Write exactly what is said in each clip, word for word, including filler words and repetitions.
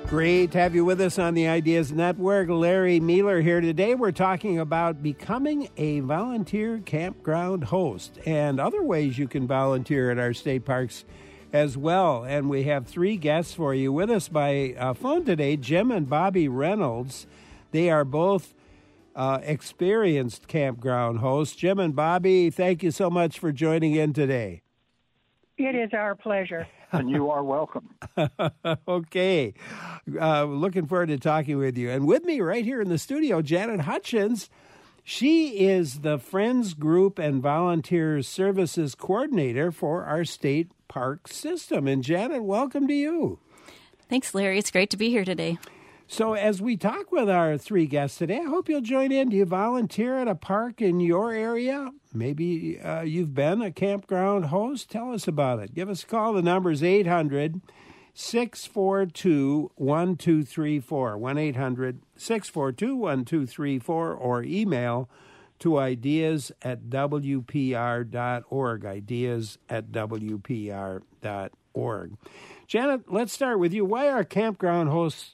Great to have you with us on the Ideas Network. Larry Mueller here. Today we're talking about becoming a volunteer campground host and other ways you can volunteer at our state parks as well. And we have three guests for you. With us by uh, phone today, Jim and Bobby Reynolds. They are both uh, experienced campground hosts. Jim and Bobby, thank you so much for joining in today. It is our pleasure. And you are welcome. Okay. Uh, looking forward to talking with you. And with me right here in the studio, Janet Hutchins. She is the Friends Group and Volunteer Services Coordinator for our state park system. And Janet, welcome to you. Thanks, Larry. It's great to be here today. So as we talk with our three guests today, I hope you'll join in. Do you volunteer at a park in your area? Maybe uh, you've been a campground host. Tell us about it. Give us a call. The number is eight hundred, six four two, one two three four, one eight hundred, six four two, one two three four, or email to ideas at w p r dot org, ideas at w p r dot org. Janet, let's start with you. Why are campground hosts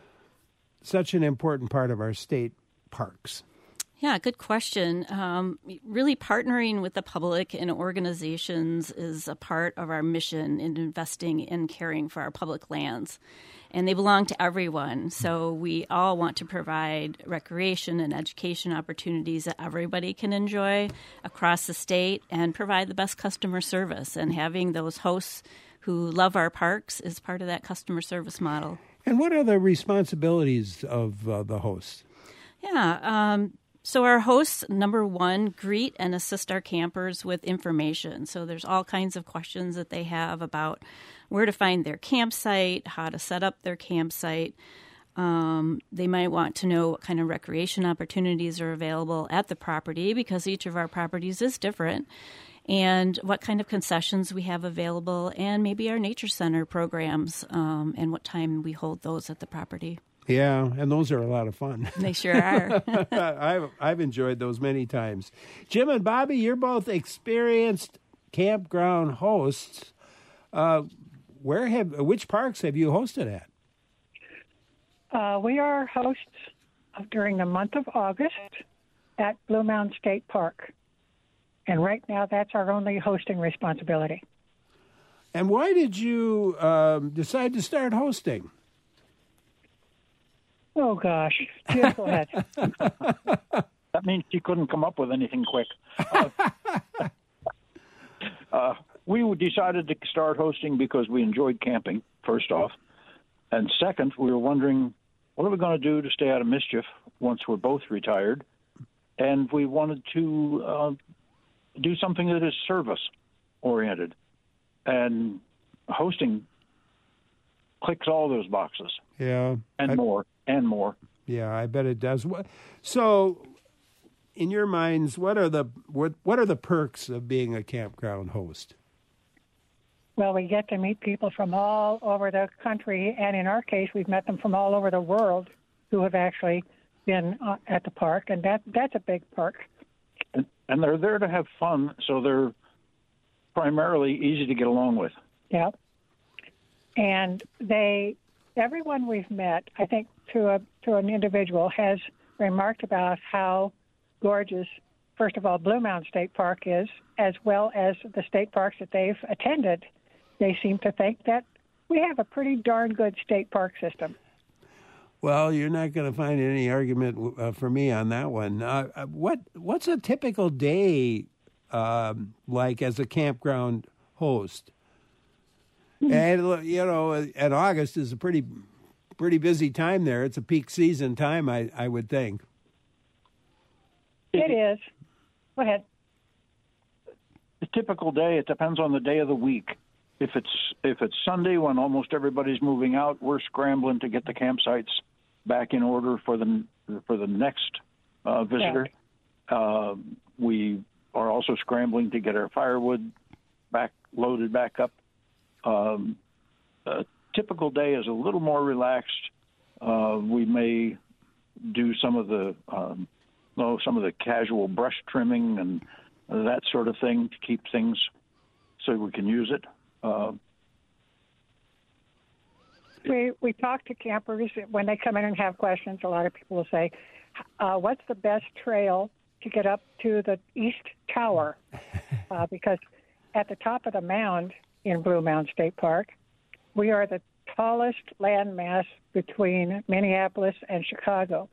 such an important part of our state parks? Yeah, good question. Um, really partnering with the public and organizations is a part of our mission in investing in caring for our public lands. And they belong to everyone. So we all want to provide recreation and education opportunities that everybody can enjoy across the state and provide the best customer service. And having those hosts who love our parks is part of that customer service model. And what are the responsibilities of uh, the hosts? Yeah, um, so our hosts, number one, greet and assist our campers with information. So there's all kinds of questions that they have about where to find their campsite, how to set up their campsite. Um, they might want to know what kind of recreation opportunities are available at the property because each of our properties is different, and what kind of concessions we have available, and maybe our nature center programs um, and what time we hold those at the property. Yeah, and those are a lot of fun. They sure are. I've, I've enjoyed those many times. Jim and Bobby, you're both experienced campground hosts. Uh, where have which parks have you hosted at? Uh, we are hosts of, during the month of August at Blue Mound State Park. And right now, that's our only hosting responsibility. And why did you um, decide to start hosting? Oh, gosh. Just go ahead. That means she couldn't come up with anything quick. Uh, uh, we decided to start hosting because we enjoyed camping, first off. And second, we were wondering, what are we going to do to stay out of mischief once we're both retired? And we wanted to uh, do something that is service-oriented. And hosting clicks all those boxes. Yeah. And I, more, and more. Yeah, I bet it does. So, in your minds, what are the what, what are the perks of being a campground host? Well, we get to meet people from all over the country, and in our case, we've met them from all over the world who have actually been uh, at the park, and that that's a big perk. And, and they're there to have fun, so they're primarily easy to get along with. Yeah. And they, everyone we've met, I think to a to an individual, has remarked about how gorgeous, first of all, Blue Mound State Park is, as well as the state parks that they've attended. They seem to think that we have a pretty darn good state park system. Well, you're not going to find any argument uh, for me on that one. Uh, what what's a typical day um, like as a campground host? Mm-hmm. And you know, and August is a pretty pretty busy time there. It's a peak season time, I, I would think. It is. Go ahead. A typical day, it depends on the day of the week. If it's if it's Sunday when almost everybody's moving out, we're scrambling to get the campsites back in order for the for the next uh, visitor. Yeah. Uh, we are also scrambling to get our firewood back loaded back up. Um, a typical day is a little more relaxed. Uh, we may do some of the um, no, some of the casual brush trimming and that sort of thing to keep things so we can use it. Uh, We we talk to campers when they come in and have questions. A lot of people will say, uh, "What's the best trail to get up to the East Tower?" Uh, because at the top of the mound in Blue Mound State Park, we are the tallest landmass between Minneapolis and Chicago.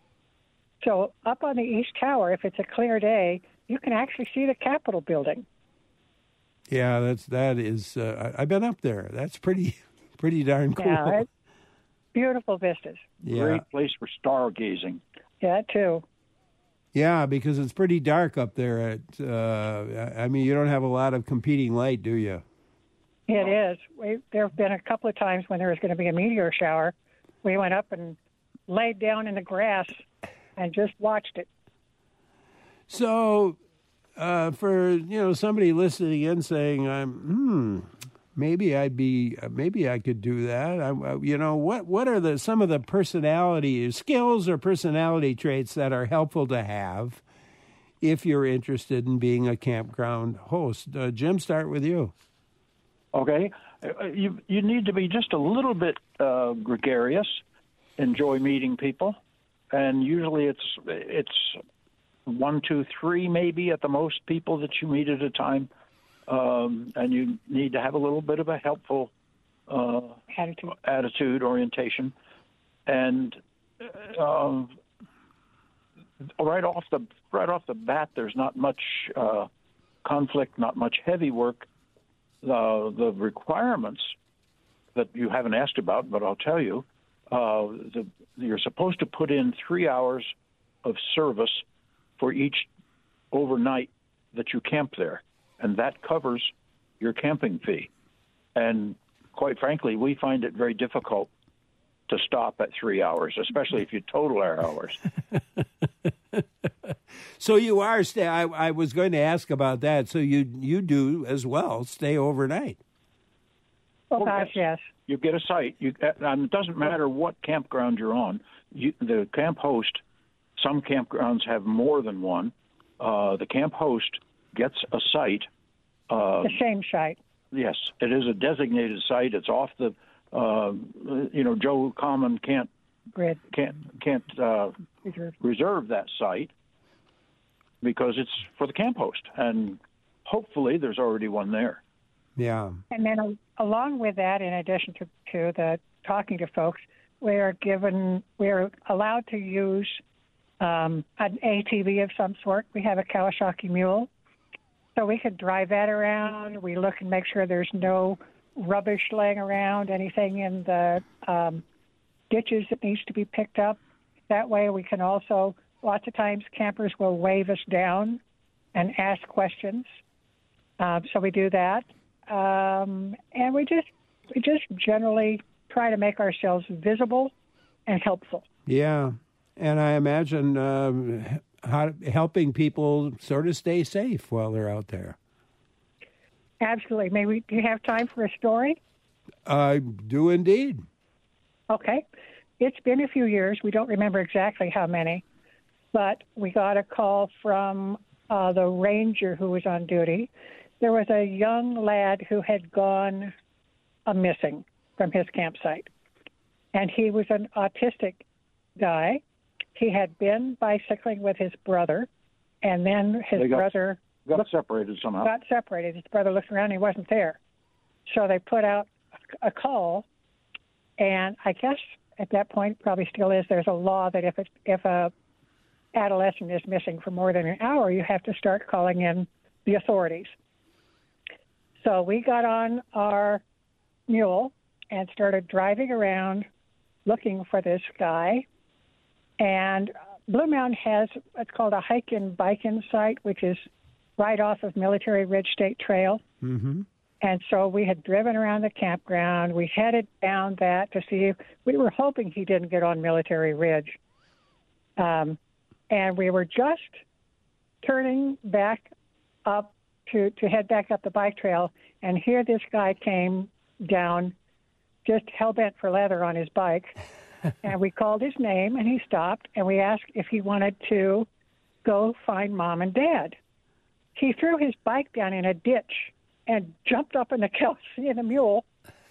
So up on the East Tower, if it's a clear day, you can actually see the Capitol building. Yeah, that's that is. Uh, I've been up there. That's pretty, pretty darn cool. Yeah, it's beautiful vistas. Yeah. Great place for stargazing. Yeah, too. Yeah, because it's pretty dark up there. At uh, I mean, you don't have a lot of competing light, do you? It is. We, there have been a couple of times when there was going to be a meteor shower. We went up and laid down in the grass and just watched it. So, uh, for you know somebody listening in saying, "I'm hmm, maybe I'd be, maybe I could do that." I, you know, what what are the some of the personality skills or personality traits that are helpful to have if you're interested in being a campground host? Uh, Jim, start with you. Okay, you you need to be just a little bit uh, gregarious, enjoy meeting people, and usually it's it's one, two, three, maybe at the most people that you meet at a time, um, and you need to have a little bit of a helpful uh, attitude, attitude, orientation, and um, right off the right off the bat, there's not much uh, conflict, not much heavy work. The the requirements that you haven't asked about, but I'll tell you, uh, the, you're supposed to put in three hours of service for each overnight that you camp there, and that covers your camping fee. And quite frankly, we find it very difficult to stop at three hours, especially if you total our hours. So you are stay. I, I was going to ask about that. So you you do as well stay overnight. Oh gosh, yes. You get a site. You and it doesn't matter what campground you're on. You, the camp host. Some campgrounds have more than one. Uh, the camp host gets a site. Uh, the same site. Yes, it is a designated site. It's off the. Uh, you know, Joe Common can't grid can't can't uh, reserve. reserve that site because it's for the camp host, and hopefully there's already one there. Yeah. And then uh, along with that, in addition to, to the talking to folks, we are given we are allowed to use um, an A T V of some sort. We have a Kawasaki Mule, so we can drive that around. We look and make sure there's no rubbish laying around, anything in the um, ditches that needs to be picked up. That way we can also, lots of times campers will wave us down and ask questions. Um, so we do that. Um, and we just we just generally try to make ourselves visible and helpful. Yeah. And I imagine um, how, helping people sort of stay safe while they're out there. Absolutely. Maybe do you have time for a story? I do indeed. Okay. It's been a few years. We don't remember exactly how many, but we got a call from uh, the ranger who was on duty. There was a young lad who had gone uh, missing from his campsite, and he was an autistic guy. He had been bicycling with his brother, and then his got- brother... Got separated somehow. Got separated. His brother looked around and he wasn't there. So they put out a call, and I guess at that point, probably still is, there's a law that if it, if a adolescent is missing for more than an hour, you have to start calling in the authorities. So we got on our mule and started driving around looking for this guy. And Blue Mound has what's called a hike-in, bike-in site, which is right off of Military Ridge State Trail. Mm-hmm. And so we had driven around the campground. We headed down that to see if we were hoping he didn't get on Military Ridge. Um, and we were just turning back up to, to head back up the bike trail, and here this guy came down just hell-bent for leather on his bike. And we called his name, and he stopped, and we asked if he wanted to go find Mom and Dad. He threw his bike down in a ditch and jumped up in the Kelsey in a mule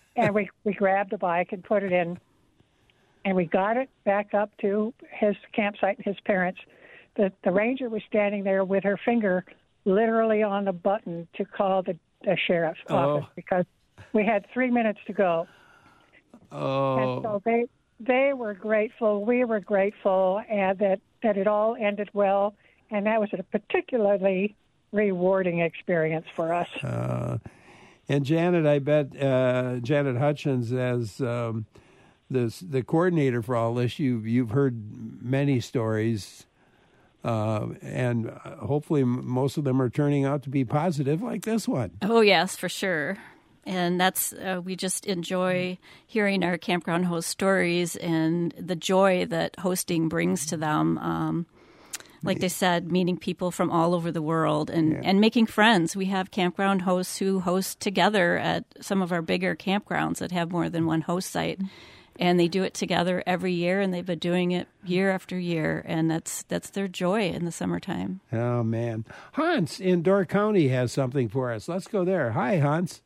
and we, we grabbed a bike and put it in, and we got it back up to his campsite and his parents. The, the ranger was standing there with her finger literally on the button to call the, the sheriff's Oh. office because we had three minutes to go. Oh. And so they they were grateful, we were grateful, and that, that it all ended well. And that was a particularly rewarding experience for us. Uh, and Janet, I bet uh, Janet Hutchins, as um, the the coordinator for all this, you you've heard many stories, uh, and hopefully most of them are turning out to be positive, like this one. Oh, yes, for sure. And that's, uh, we just enjoy hearing our campground host stories and the joy that hosting brings to them. Um, like they said, meeting people from all over the world and, Yeah. and making friends. We have campground hosts who host together at some of our bigger campgrounds that have more than one host site. And they do it together every year, and they've been doing it year after year. And that's that's their joy in the summertime. Oh, man. Hans in Door County has something for us. Let's go there. Hi, Hans.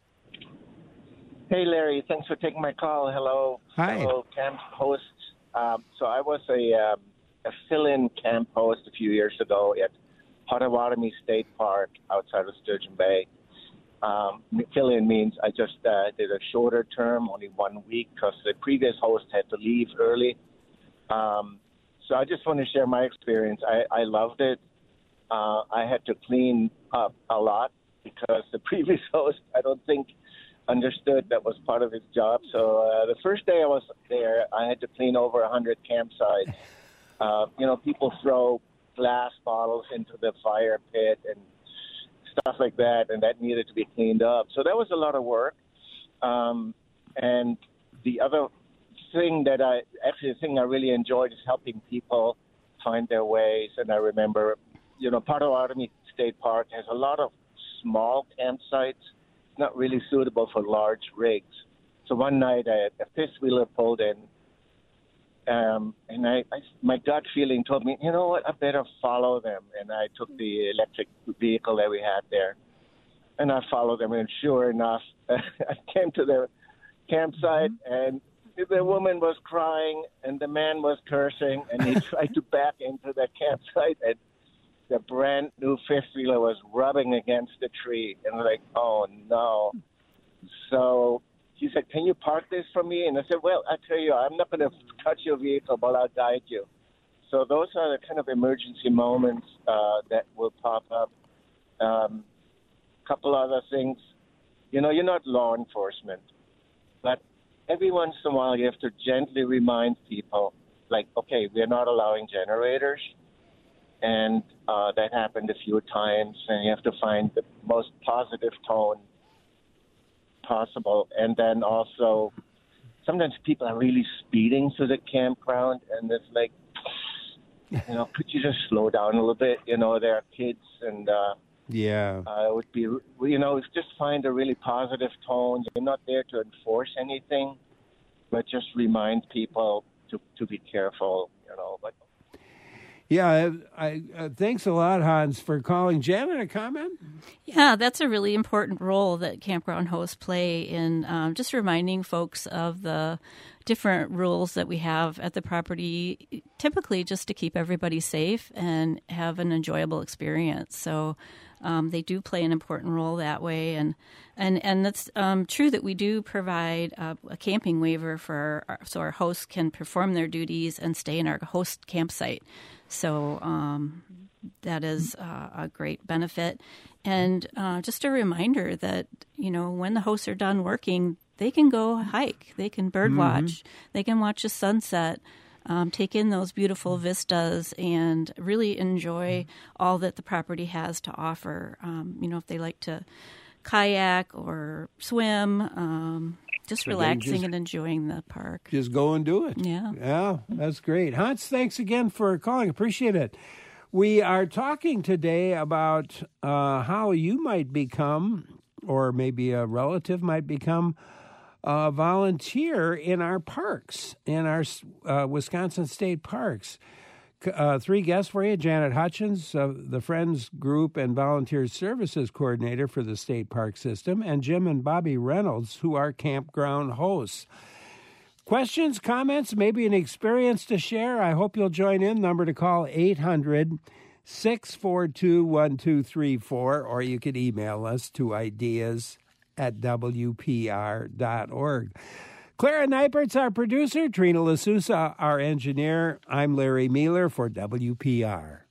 Hey, Larry. Thanks for taking my call. Hello, Hi. fellow camp hosts. Um, so I was a, um, a fill-in camp host a few years ago at Potawatomi State Park outside of Sturgeon Bay. Um, fill-in means I just uh, did a shorter term, only one week, because the previous host had to leave early. Um, so I just want to share my experience. I, I loved it. Uh, I had to clean up a lot because the previous host, I don't think, understood that was part of his job. So uh, the first day I was there, I had to clean over one hundred campsites. Uh, you know, people throw glass bottles into the fire pit and stuff like that, and that needed to be cleaned up. So that was a lot of work. Um, and the other thing that I, actually the thing I really enjoyed is helping people find their ways. And I remember, you know, Potawatomi State Park has a lot of small campsites, not really suitable for large rigs. So one night I, a fifth wheeler pulled in, um, and I, I, my gut feeling told me, you know what, I better follow them. And I took the electric vehicle that we had there, and I followed them. And sure enough, I came to the campsite, and the woman was crying, and the man was cursing, and he tried to back into the campsite, and the brand new fifth wheeler was rubbing against the tree, and I'm like, oh no. So he said, can you park this for me? And I said, well, I tell you, I'm not going to touch your vehicle, but I'll guide you. So those are the kind of emergency moments uh, that will pop up. A um, couple other things. You know, you're not law enforcement, but every once in a while you have to gently remind people, like, okay, we're not allowing generators. And uh, that happened a few times, and you have to find the most positive tone possible. And then also, sometimes people are really speeding through the campground, and it's like, you know, could you just slow down a little bit? You know, there are kids, and uh, Yeah. uh, it would be, you know, just find a really positive tone. You're not there to enforce anything, but just remind people to, to be careful, you know, but Yeah, I, I uh, thanks a lot, Hans, for calling. Janet, a comment? Yeah, that's a really important role that campground hosts play in um, just reminding folks of the different rules that we have at the property, typically just to keep everybody safe and have an enjoyable experience. So um, they do play an important role that way. And and, and that's um, true that we do provide uh, a camping waiver for our, so our hosts can perform their duties and stay in our host campsite. So um, that is uh, a great benefit. And uh, just a reminder that, you know, when the hosts are done working, they can go hike, they can bird watch, mm-hmm. they can watch a sunset, um, take in those beautiful vistas, and really enjoy all that the property has to offer. Um, you know, if they like to kayak or swim, um, just so relaxing just, and enjoying the park. Just go and do it. Yeah. Yeah, that's great. Hans, thanks again for calling. Appreciate it. We are talking today about uh, how you might become, or maybe a relative might become, a volunteer in our parks, in our uh, Wisconsin state parks. Uh, three guests for you. Janet Hutchins, uh, the Friends Group and Volunteer Services Coordinator for the State Park System, and Jim and Bobby Reynolds, who are campground hosts. Questions, comments, maybe an experience to share? I hope you'll join in. Number to call, eight hundred, six four two, one two three four, or you could email us to ideas at w p r dot org. Clara Neipert's our producer, Trina LaSousa our engineer. I'm Larry Mealer for W P R.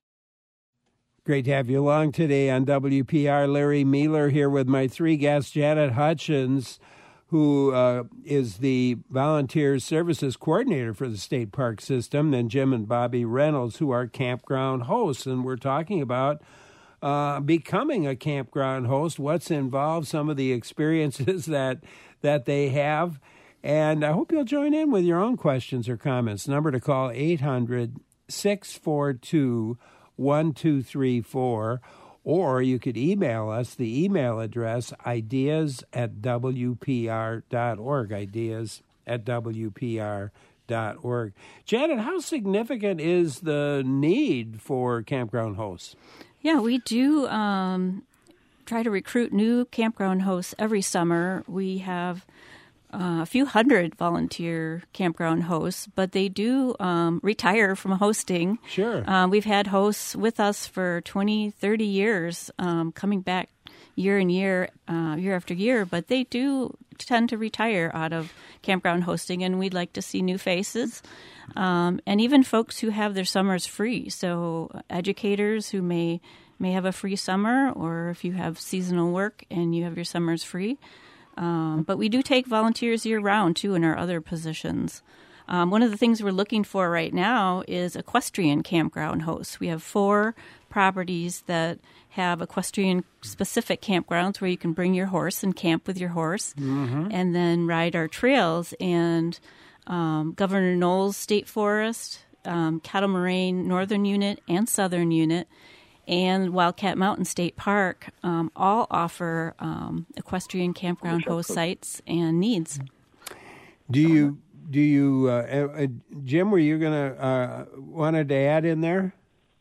Great to have you along today on W P R. Larry Mealer here with my three guests, Janet Hutchins, who uh, is the Volunteer Services Coordinator for the State Park System, and Jim and Bobby Reynolds, who are campground hosts. And we're talking about uh, becoming a campground host, what's involved, some of the experiences that that they have. And I hope you'll join in with your own questions or comments. Number to call, eight hundred, six four two, one two three four. Or you could email us, the email address, ideas at w p r dot org, ideas at w p r dot org. Janet, how significant is the need for campground hosts? Yeah, we do um, try to recruit new campground hosts every summer. We have Uh, a few hundred volunteer campground hosts, but they do um, retire from hosting. Sure. Um, we've had hosts with us for twenty, thirty years, um, coming back year and year, uh, year after year, but they do tend to retire out of campground hosting, and we'd like to see new faces. Um, and even folks who have their summers free. So educators who may, may have a free summer, or if you have seasonal work and you have your summers free. Um, but we do take volunteers year-round, too, in our other positions. Um, one of the things we're looking for right now is equestrian campground hosts. We have four properties that have equestrian-specific campgrounds where you can bring your horse and camp with your horse, mm-hmm. and then ride our trails. And um, Governor Knowles State Forest, um, Cattle Moraine Northern Unit, and Southern Unit, and Wildcat Mountain State Park um, all offer um, equestrian campground host sites and needs. Do you, do you, uh, uh, Jim, were you going to uh, wanted to add in there?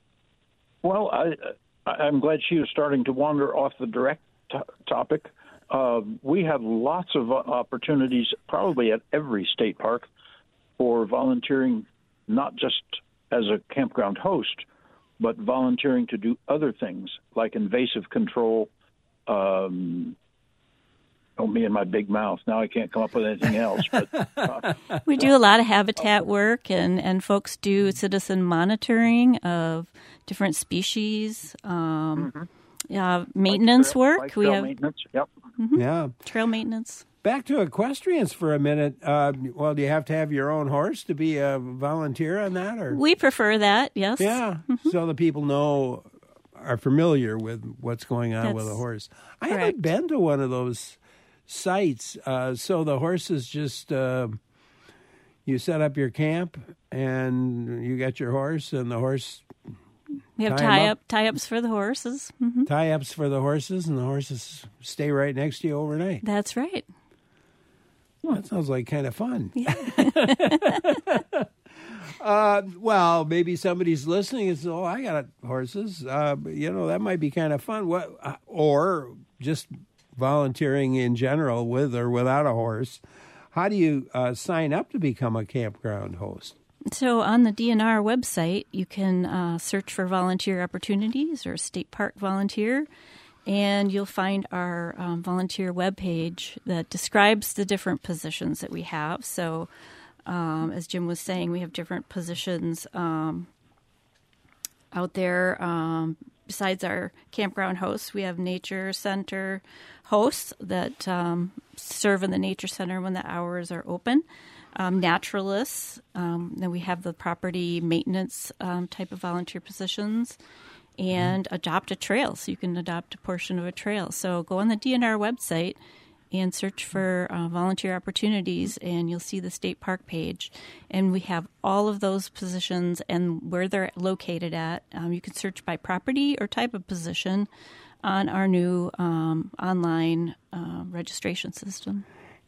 Well, I, I'm glad she was starting to wander off the direct to- topic. Uh, we have lots of opportunities, probably at every state park, for volunteering, not just as a campground host, but volunteering to do other things like invasive control. Um, oh, me and my big mouth. Now I can't come up with anything else. But, uh, we do a lot of habitat work, and, and folks do citizen monitoring of different species, um, mm-hmm. uh, maintenance like trail, work. like we trail have maintenance. Yep. Mm-hmm. Yeah. Trail maintenance. Back to equestrians for a minute. Uh, well, do you have to have your own horse to be a volunteer on that? Or we prefer that, yes. Yeah, mm-hmm. So the people know, are familiar with what's going on That's with a horse. I correct. haven't been to one of those sites. Uh, so the horses just, uh, you set up your camp and you got your horse, and the horse... We have tie tie up, up tie ups for the horses. Mm-hmm. Tie ups for the horses, and the horses stay right next to you overnight. That's right. Well, that sounds like kind of fun. Yeah. uh, well, maybe somebody's listening and says, "Oh, I got horses." Uh, you know, that might be kind of fun. What, uh, or just volunteering in general with or without a horse. How do you uh, sign up to become a campground host? So on the D N R website, you can uh, search for volunteer opportunities or state park volunteer, and you'll find our um, volunteer webpage that describes the different positions that we have. So um, as Jim was saying, we have different positions um, out there. Um, besides our campground hosts, we have nature center hosts that um, serve in the nature center when the hours are open. Um, naturalists, um, then we have the property maintenance um, type of volunteer positions, and mm-hmm. adopt a trail, so you can adopt a portion of a trail. So go on the D N R website and search for uh, volunteer opportunities, and you'll see the state park page. And we have all of those positions and where they're located at. Um, you can search by property or type of position on our new um, online uh, registration system.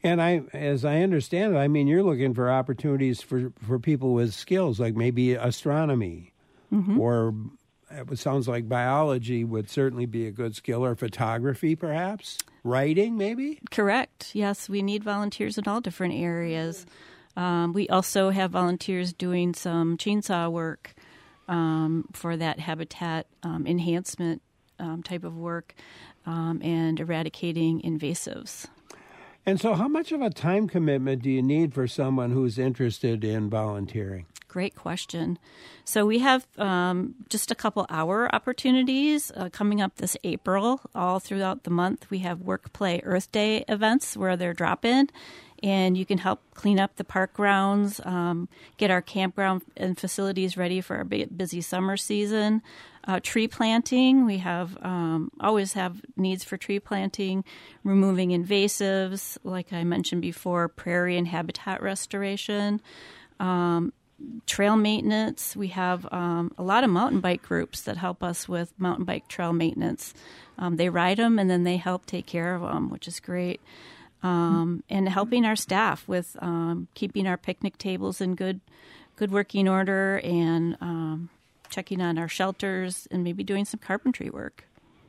And I, as I understand it, I mean, you're looking for opportunities for, for people with skills, like maybe astronomy, mm-hmm. or it sounds like biology would certainly be a good skill, or photography, perhaps, writing, maybe? Correct. Yes, we need volunteers in all different areas. Um, we also have volunteers doing some chainsaw work um, for that habitat um, enhancement um, type of work, um, and eradicating invasives. And so how much of a time commitment do you need for someone who's interested in volunteering? Great question. So we have um, just a couple hour opportunities uh, coming up this April. All throughout the month, we have Work, Play, Earth Day events where they're drop-in, and you can help clean up the park grounds, um, get our campground and facilities ready for our busy summer season. Uh, tree planting, we have um, always have needs for tree planting, removing invasives, like I mentioned before, prairie and habitat restoration, um, trail maintenance. We have um, a lot of mountain bike groups that help us with mountain bike trail maintenance. Um, they ride them and then they help take care of them, which is great. Um, and helping our staff with um, keeping our picnic tables in good, good working order, and um, checking on our shelters, and maybe doing some carpentry work.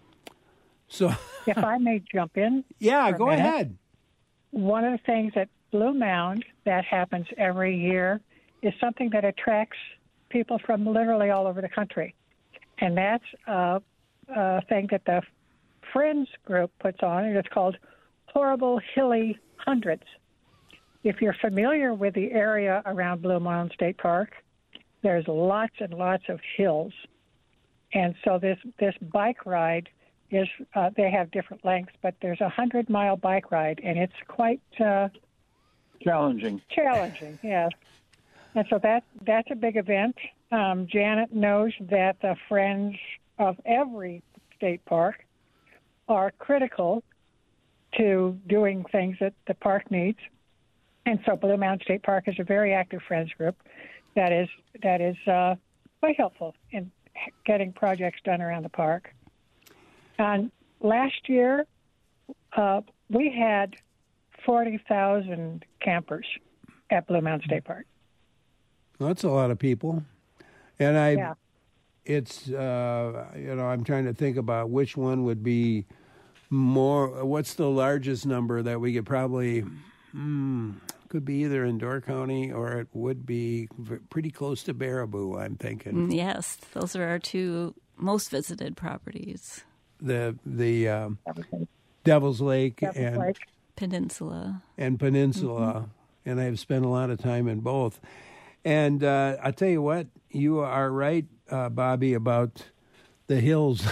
So, if I may jump in. Yeah, go ahead. One of the things at Blue Mound that happens every year is something that attracts people from literally all over the country. And that's a, a thing that the Friends group puts on, and it's called Horrible Hilly Hundreds. If you're familiar with the area around Blue Mound State Park, there's lots and lots of hills. And so this, this bike ride is, uh, they have different lengths, but there's a hundred-mile bike ride, and it's quite... Uh, challenging. Challenging, yes. And so that that's a big event. Um, Janet knows that the Friends of every state park are critical to doing things that the park needs. And so Blue Mound State Park is a very active Friends group that is that is uh, quite helpful in getting projects done around the park. And last year, uh, we had forty thousand campers at Blue Mound State Park. Well, that's a lot of people. And I, yeah. it's, uh, you know, I'm trying to think about which one would be more, what's the largest number that we could probably, hmm, could be either in Door County, or it would be pretty close to Baraboo, I'm thinking. Yes, those are our two most visited properties. The, the um, Devil's Lake Devil's and Lake. Peninsula. And Peninsula. Mm-hmm. And I've spent a lot of time in both. And uh, I tell you what, you are right, uh, Bobby, about the hills.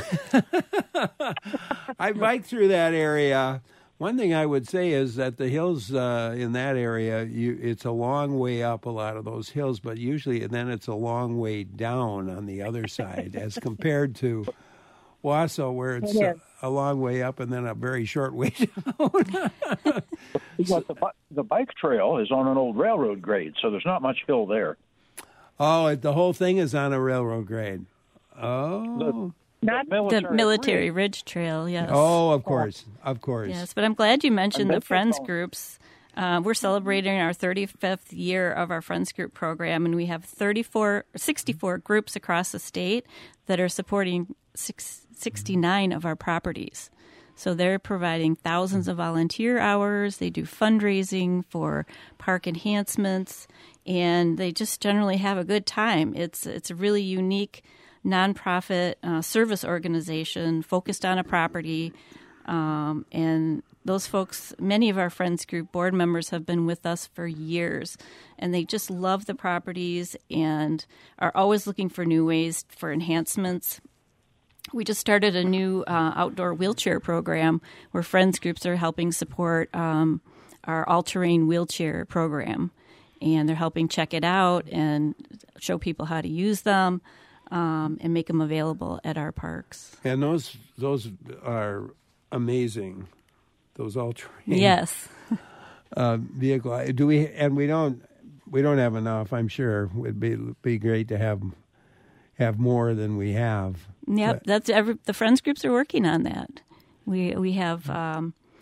I bike through that area. One thing I would say is that the hills uh, in that area, you, it's a long way up a lot of those hills, but usually then it's a long way down on the other side as compared to Wausau, where it's a, a long way up and then a very short way down. But the, the bike trail is on an old railroad grade, so there's not much hill there. Oh, the whole thing is on a railroad grade. Oh. The, Not the military, the military Ridge. Ridge Trail, yes. Oh, of course, of course. Yes, but I'm glad you mentioned the Friends all. groups. Uh, we're celebrating our thirty-fifth year of our Friends Group program, and we have thirty-four, sixty-four groups across the state that are supporting six, sixty-nine of our properties. So they're providing thousands of volunteer hours. They do fundraising for park enhancements, and they just generally have a good time. It's it's a really unique nonprofit uh, service organization focused on a property, um, and those folks, many of our Friends Group board members have been with us for years, and they just love the properties and are always looking for new ways for enhancements. We just started a new uh, outdoor wheelchair program where Friends Groups are helping support um, our all-terrain wheelchair program, and they're helping check it out and show people how to use them um, and make them available at our parks. And those those are amazing. Those all-terrain yes uh, vehicle. Do we? And we don't we don't have enough. I'm sure it'd be be great to have have more than we have. Yep, but, that's every, the Friends Groups are working on that. We we have um,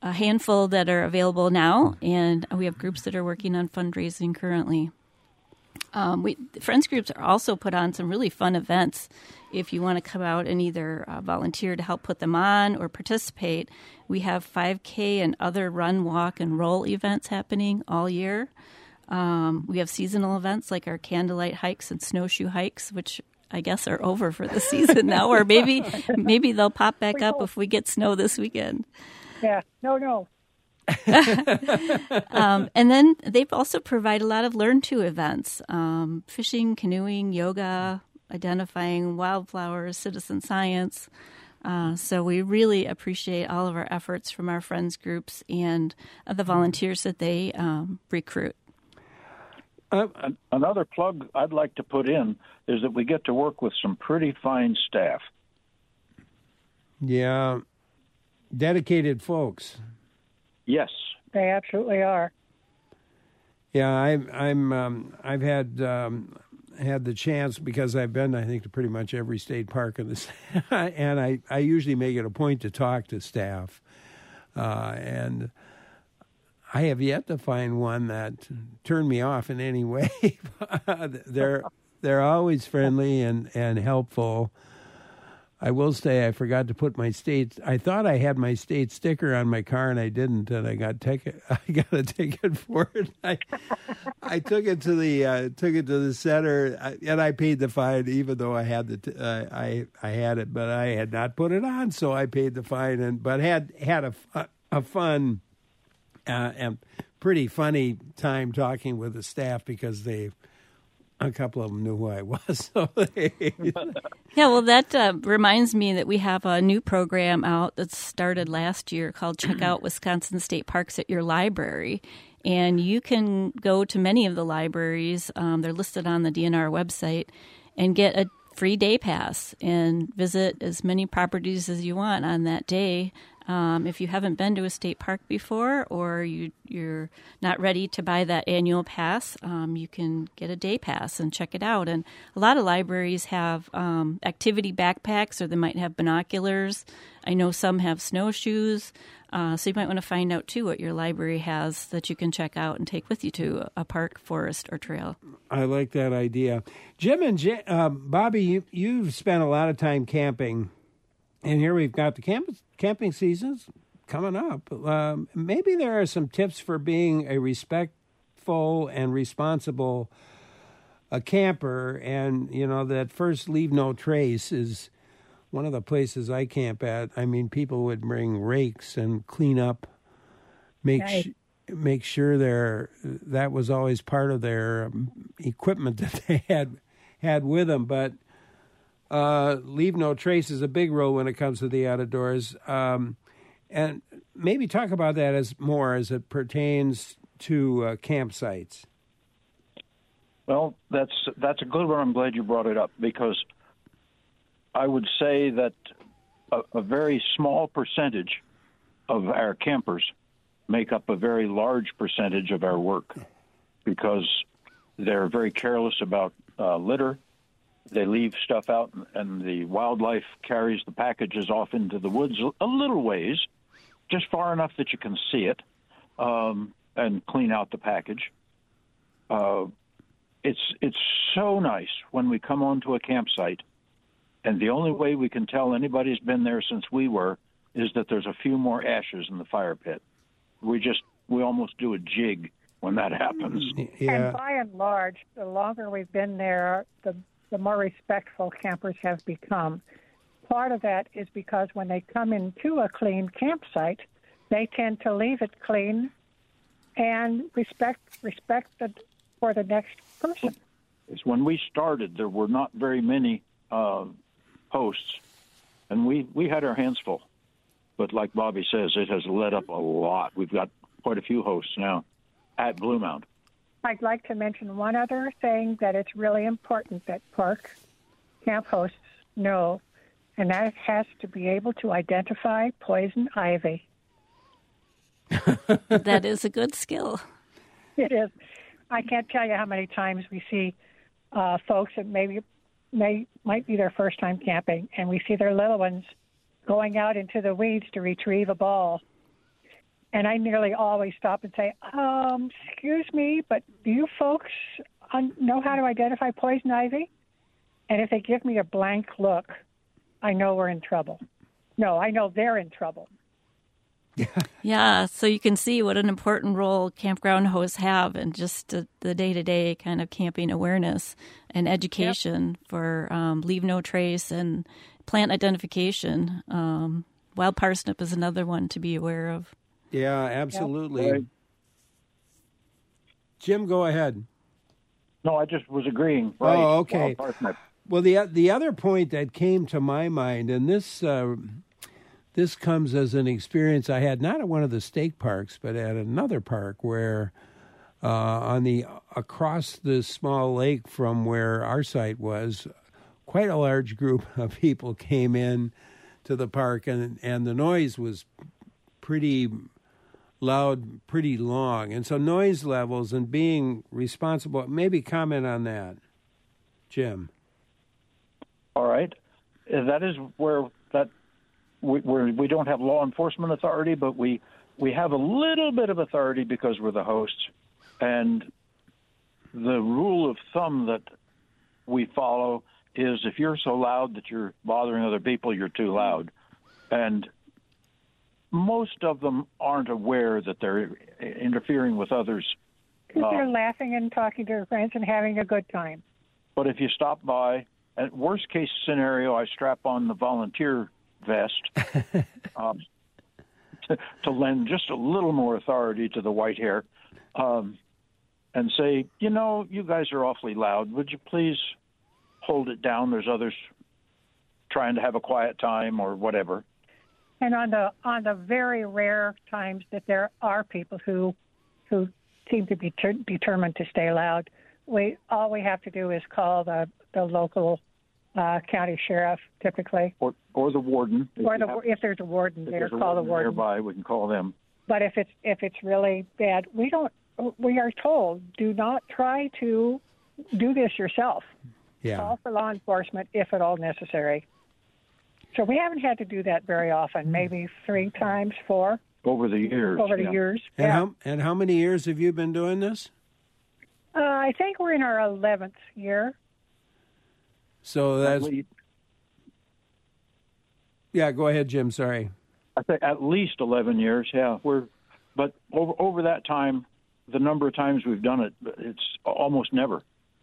a handful that are available now, and we have groups that are working on fundraising currently. Um, we Friends groups are also put on some really fun events. If you want to come out and either uh, volunteer to help put them on or participate, we have five K and other run, walk, and roll events happening all year. Um, we have seasonal events like our candlelight hikes and snowshoe hikes, which I guess are over for the season now, or maybe maybe they'll pop back up if we get snow this weekend. Yeah, no, no. um, and then they've also provide a lot of learn to events, um, fishing, canoeing, yoga, identifying wildflowers, citizen science. Uh, so we really appreciate all of our efforts from our friends groups and uh, the volunteers that they um, recruit. Uh, Another plug I'd like to put in is that we get to work with some pretty fine staff. Yeah, dedicated folks. Yes, They absolutely are. Yeah, I'm. I'm. Um, I've had um, had the chance because I've been, I think, to pretty much every state park in the and I, I usually make it a point to talk to staff, uh, and I have yet to find one that turned me off in any way. they're they're always friendly and, and helpful. I will say I forgot to put my state. I thought I had my state sticker on my car and I didn't, and I got ticket. I got a ticket for it. I I took it to the uh, took it to the center, and I paid the fine, even though I had the t- uh, I I had it, but I had not put it on, so I paid the fine and but had had a a, a fun uh, and pretty funny time talking with the staff because they. A couple of them knew who I was. So they... Yeah, well, that uh, reminds me that we have a new program out that started last year called Check Out Wisconsin State Parks at Your Library. And you can go to many of the libraries, um, they're listed on the D N R website, and get a free day pass and visit as many properties as you want on that day. Um, if you haven't been to a state park before or you, you're not ready to buy that annual pass, um, you can get a day pass and check it out. And a lot of libraries have um, activity backpacks or they might have binoculars. I know some have snowshoes. Uh, so you might want to find out, too, what your library has that you can check out and take with you to a park, forest, or trail. I like that idea. Jim and J- uh, Bobby, you, you've spent a lot of time camping. And here we've got the camp- camping seasons coming up. Um, maybe there are some tips for being a respectful and responsible a camper. And, you know, that first leave no trace is one of the places I camp at. I mean, people would bring rakes and clean up, make Nice. sh- make sure they're, that was always part of their um, equipment that they had had with them. But Uh, leave no trace is a big rule when it comes to the outdoors. Um, and maybe talk about that as more as it pertains to uh, campsites. well, that's that's a good one. I'm glad you brought it up because I would say that a, a very small percentage of our campers make up a very large percentage of our work because they're very careless about uh, litter. They leave stuff out, and the wildlife carries the packages off into the woods a little ways, just far enough that you can see it, um, and clean out the package. Uh, it's it's so nice when we come onto a campsite, and the only way we can tell anybody's been there since we were is that there's a few more ashes in the fire pit. We just we almost do a jig when that happens. Yeah. And by and large, the longer we've been there, the the more respectful campers have become. Part of that is because when they come into a clean campsite, they tend to leave it clean and respect respect the, for the next person. Is when we started, there were not very many uh, hosts, and we, we had our hands full. But like Bobby says, it has led up a lot. We've got quite a few hosts now at Blue Mound. I'd like to mention one other thing that it's really important that park camp hosts know, and that has to be able to identify poison ivy. That is a good skill. It is. I can't tell you how many times we see uh, folks that maybe may might be their first time camping, and we see their little ones going out into the weeds to retrieve a ball. And I nearly always stop and say, um, excuse me, but do you folks un- know how to identify poison ivy? And if they give me a blank look, I know we're in trouble. No, I know they're in trouble. Yeah, so you can see what an important role campground hosts have in just the, the day-to-day kind of camping awareness and education yep. for um, leave no trace and plant identification. Um, wild parsnip is another one to be aware of. Yeah, absolutely. Yep. Jim, go ahead. No, I just was agreeing. Right. Oh, okay. Well, the the other point that came to my mind, and this uh, this comes as an experience I had not at one of the state parks, but at another park where uh, on the across the small lake from where our site was, quite a large group of people came in to the park, and and the noise was pretty loud, pretty long, and so noise levels and being responsible. Maybe comment on that, Jim. All right, that is where that we where we don't have law enforcement authority, but we we have a little bit of authority because we're the hosts, and the rule of thumb that we follow is if you're so loud that you're bothering other people, you're too loud, and most of them aren't aware that they're interfering with others. Because uh, they're laughing and talking to their friends and having a good time. But if you stop by, at worst case scenario, I strap on the volunteer vest um, to, to lend just a little more authority to the white hair um, and say, you know, you guys are awfully loud. Would you please hold it down? There's others trying to have a quiet time or whatever. And on the on the very rare times that there are people who who seem to be ter- determined to stay loud, we all we have to do is call the the local uh, county sheriff, typically, or or the warden, or the, have, if there's a warden there, call the warden nearby. We can call them. But if it's if it's really bad, we don't. We are told, do not try to do this yourself. Yeah. Call for law enforcement if at all necessary. So we haven't had to do that very often, maybe three times, four. Over the years. Over the yeah. years, and yeah. How, and how many years have you been doing this? Uh, I think we're in our eleventh year. So that's... Yeah, go ahead, Jim, sorry. I think at least eleven years, yeah. We're, But over, over that time, the number of times we've done it, it's almost never.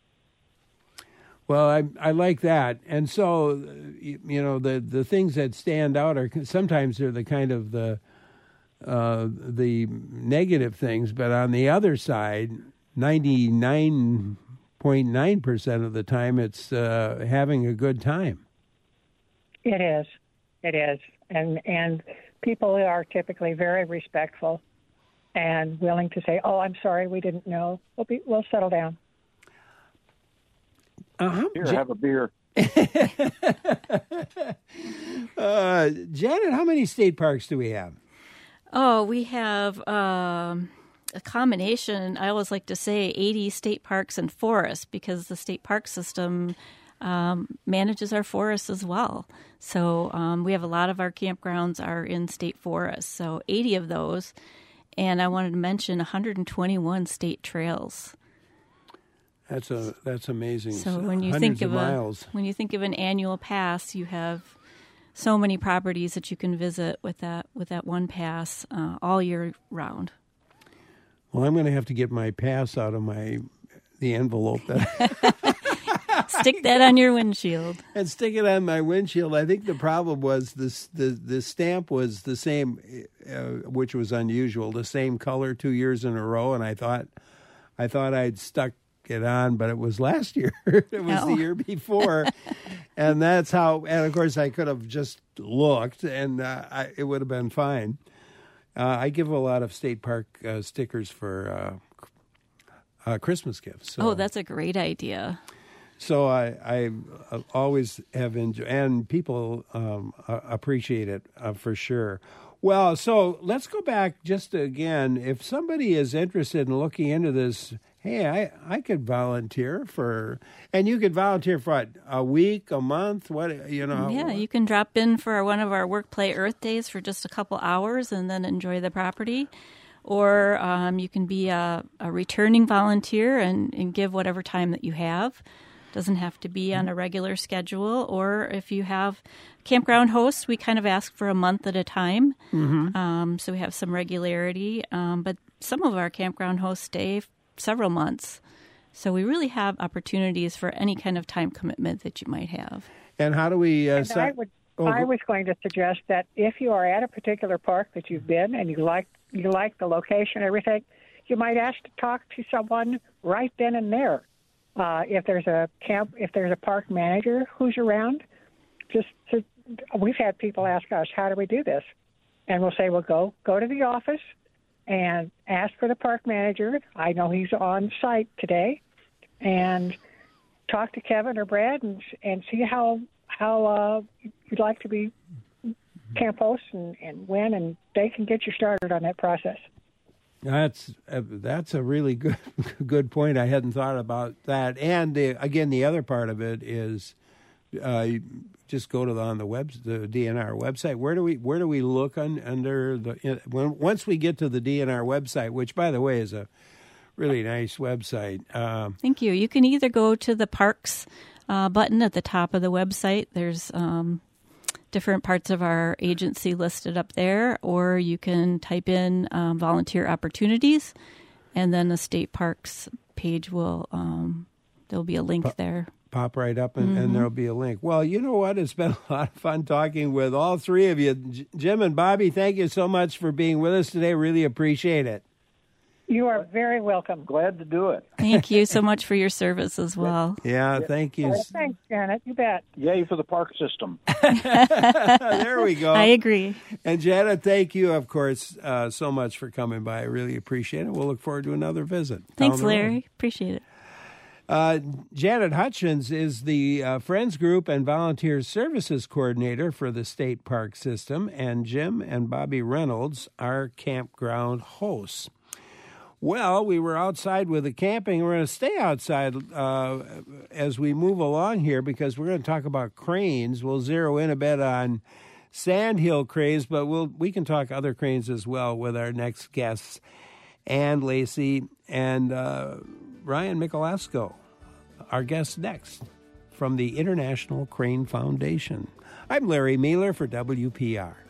Well, I I like that, and so you know the the things that stand out are sometimes they're the kind of the uh, the negative things, but on the other side, ninety nine point nine percent of the time, it's uh, having a good time. It is, it is, and and people are typically very respectful and willing to say, "Oh, I'm sorry, we didn't know. We'll be, we'll settle down." Uh-huh. Here, have a beer. uh, Janet, how many state parks do we have? Oh, we have um, a combination. I always like to say eighty state parks and forests because the state park system um, manages our forests as well. So um, we have a lot of our campgrounds are in state forests. So eighty of those. And I wanted to mention one hundred twenty-one state trails. That's a that's amazing. So when you Hundreds think of, of a miles. when you think of an annual pass, you have so many properties that you can visit with that with that one pass uh, all year round. Well, I'm going to have to get my pass out of my the envelope that stick that on your windshield and stick it on my windshield. I think the problem was this the the stamp was the same, uh, which was unusual. The same color two years in a row, and I thought I thought I'd stuck it on, but it was last year. It was oh. the year before, and that's how. And of course, I could have just looked, and uh, I, it would have been fine. Uh, I give a lot of state park uh, stickers for uh, uh, Christmas gifts. So. Oh, that's a great idea. So I, I always have enjoyed, and people um, appreciate it uh, for sure. Well, so let's go back just again. If somebody is interested in looking into this, hey, I, I could volunteer for, and you could volunteer for what, a week, a month, what, you know? Yeah, you can drop in for one of our Work Play Earth Days for just a couple hours and then enjoy the property. Or um, you can be a, a returning volunteer and, and give whatever time that you have. Doesn't have to be on a regular schedule. Or if you have campground hosts, we kind of ask for a month at a time. Mm-hmm. Um, so we have some regularity. Um, but some of our campground hosts stay several months. So we really have opportunities for any kind of time commitment that you might have. And how do we uh, and set... I, would, oh, I was going to suggest that if you are at a particular park that you've been and you like you like the location, everything, you might ask to talk to someone right then and there. Uh, if there's a camp, if there's a park manager who's around, just to, we've had people ask us, how do we do this? And we'll say, well, go go to the office and ask for the park manager. I know he's on site today, and talk to Kevin or Brad and and see how how uh, you'd like to be camp hosts and, and when, and they can get you started on that process. That's uh, that's a really good good point. I hadn't thought about that. And the, again, the other part of it is uh, you just go to the, on the web the D N R website. Where do we where do we look on, under the when once we get to the D N R website, which by the way is a really nice website. Um, Thank you. You can either go to the parks uh, button at the top of the website. There's um, different parts of our agency listed up there, or you can type in um, volunteer opportunities, and then the state parks page will, um, there'll be a link pop, there. Pop right up, and, mm-hmm. and there'll be a link. Well, you know what? It's been a lot of fun talking with all three of you. J- Jim and Bobby, thank you so much for being with us today. Really appreciate it. You are very welcome. Glad to do it. Thank you so much for your service as well. Yeah, thank you. Oh, thanks, Janet. You bet. Yay for the park system. There we go. I agree. And Janet, thank you, of course, uh, so much for coming by. I really appreciate it. We'll look forward to another visit. Thanks, Larry. Appreciate it. Uh, Janet Hutchins is the uh, Friends Group and Volunteer Services Coordinator for the State Park System, and Jim and Bobby Reynolds are campground hosts. Well, we were outside with the camping. We're going to stay outside uh, as we move along here because we're going to talk about cranes. We'll zero in a bit on sandhill cranes, but we'll we can talk other cranes as well with our next guests, Ann Lacey and uh, Ryan Michelasco, our guest next from the International Crane Foundation. I'm Larry Mueller for W P R.